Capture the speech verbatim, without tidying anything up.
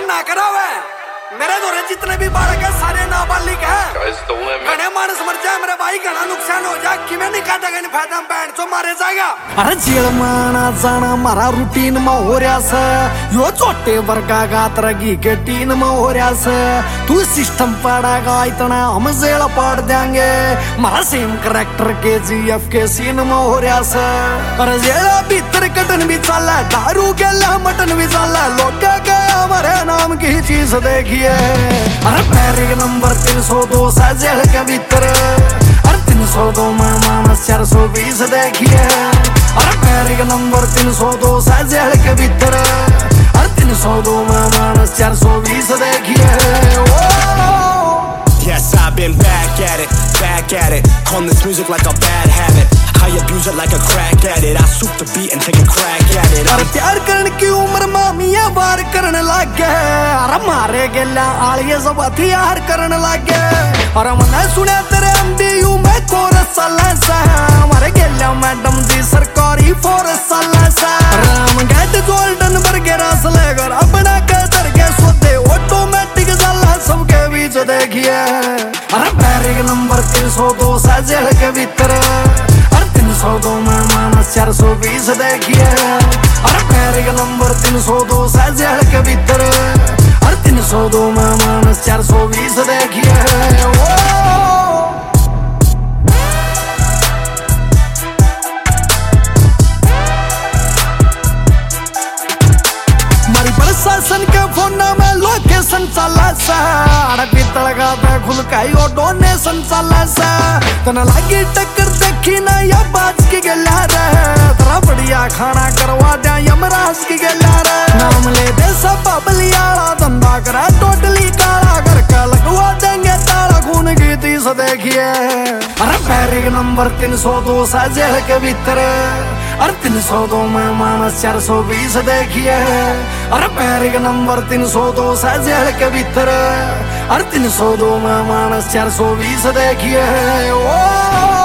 मन ना करा हुआ मेरे दौरे जितने भी बालक है सारे नाबालिग है। घने मानस मर जाए मेरे भाई, घना नुकसान हो जाए कि मैं नहीं काटेगा नहीं फायदा बैठ तो मारे जाएगा। अरे जेल माना जाना मारा रूटीन में हो रहा से, यो छोटे वर्गा का तरगी के टीन में हो रहा से। तू सिस्टम पड़ेगा इतना हम जेल पड़ देंगे, मारा सेम करेक्टर के जी एफ के सीन में हो रहा से। अरे जेल भीतर कटन भी चला, दारू के ला मटन भी चला, लोग के हमारे नाम की चीज देखिए। अरे पैरिक नंबर तीन सौ दो से जेल के भीतर, अरे तीन सौ दो में मानस चार सौ बीस देखिए। अरे पैरिक नंबर तीन सौ दो से जेल के भीतर, अरे तीन सौ दो में मानस चार सौ बीस देखिए। Yes, I've been back at it, back at it. On this music like a bad habit, I abuse it like a crack addict. I soup the beat and take a crack at it. अरे प्यार करने की उम्र मामिया बार करने लग गए, अरे मारे गेला आलिया सब हथियार करने लग गए। अरे मैंने सुना तेरे एम डी यू में कोरस चला, हमारे गेला मैडम जी सरकारी फोर्स चला। राम गेट गोल्डन बर्गर असलेगर अपना कदर के सोते ऑटोमेटिक चला सबके बीच देखिए। अरे पैरिक नंबर तीन सौ दो से जेल के भीतर, अरे तीन सौ दो में मानस चार सौ बीस देखिए। अरे पैरिक नंबर तीन सौ दो से जेल के भीतर, अरे तीन सौ दो में मानस चार सौ बीस देखिए। प्रशासन के फोन में लोकेशन चला सा, अरे पीतल का पे खुल काई ओ डोनेशन चला सा। तना लागी टक्कर देखी ना या बाज की गला रे, तेरा बढ़िया खाना करवा दे यमराज की गला रे। नाम ले दे सब बबलियाला, धंधा करा टोटली काला, घर का लगवा देंगे ताला, खून की तीस देखिए। अरे पैरिक नंबर तीन सौ दो से जेल के भीतर, अरे तीन सौ दो में मानस चार सौ बीस देखिए। अरे पैरिक नंबर तीन सौ दो से जेल के भीतर, अरे तीन सौ दो में मानस चार सौ बीस देखिए। ओ